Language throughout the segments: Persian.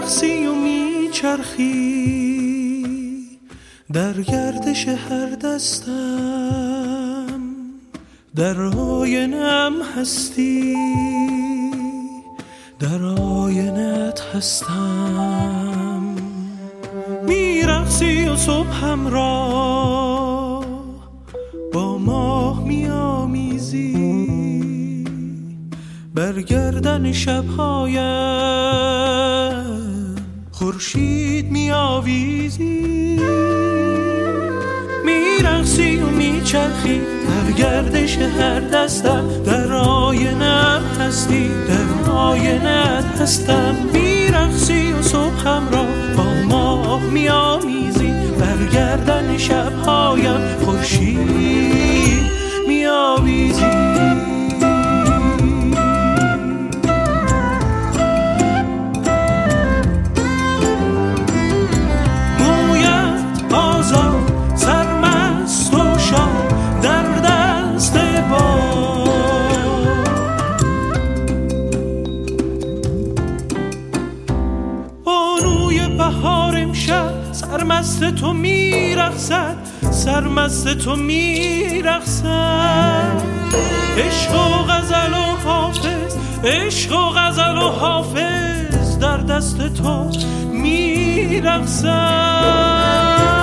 میرقصی و میچرخی در گردش هر دستم، در آینم هستی، در آینت هستم. میرقصی و صبحم را با ماه میامیزی، بر گردن شبهایم خورشید میآویزی. میرقصی و میچرخی در گردش هر دستم، در آینم هستی، در آینت هستم. میرقصی و صبحم را با ماه میآمیزی، بر گردن شبهایم خورشید میآویزی. سرمست تو میرقصد، سرمست تو میرقصد. عشق و غزل و حافظ، عشق و غزل و حافظ در دست تو میرقصد.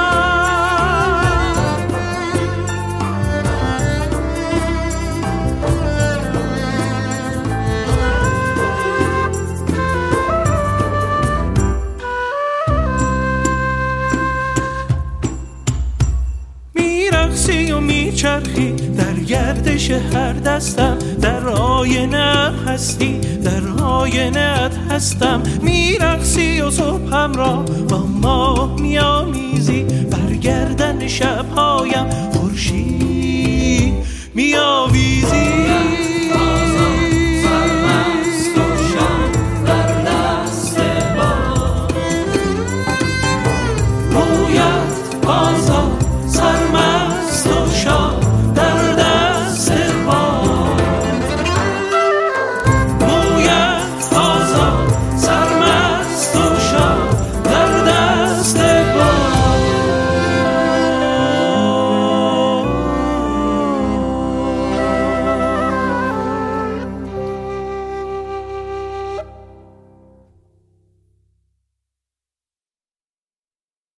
میرقصی و میچرخی در گردش هر دستم، در آینه هستی، در آینت هستم. میرقصی و صبحم را با ماه میآمیزی، بر گردن شبهایم